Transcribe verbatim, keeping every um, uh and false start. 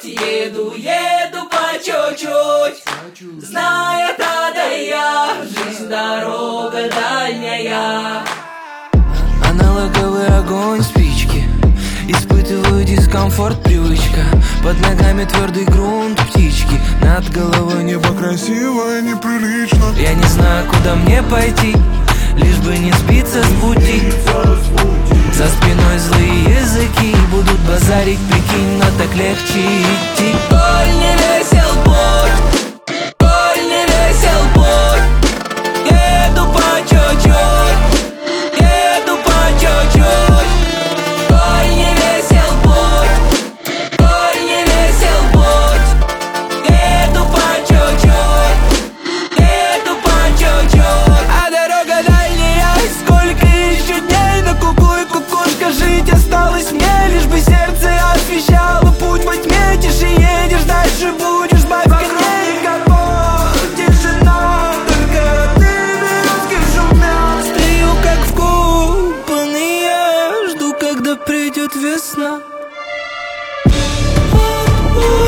путь, еду, еду по чуть-чуть, зная та да я, жизнь дорога дальняя. Аналоговый огонь спички, испытываю дискомфорт, привычка. Под ногами твердый грунт, птички, над головой небо красиво и неприлично. Я не знаю, куда мне пойти, лишь бы не сбиться с пути. За спиной злые языки будут базарить, прикинь, но так легче идти. Коль не весел путь, коль не весел путь, еду по чуть-чуть, еду по чуть-чуть. Коль не весел путь, коль не весел путь, еду по чуть-чуть, еду по чуть-чуть. А дорога дальняя, сколько еще дней на куку и кукушка. Жить осталось мне, лишь бы сердце освещало путь во тьме. Тише едешь, дальше будешь, бабь коней. Капот, тишина, только ты березки шумят. Стою как вкопанный, я жду, когда придет весна.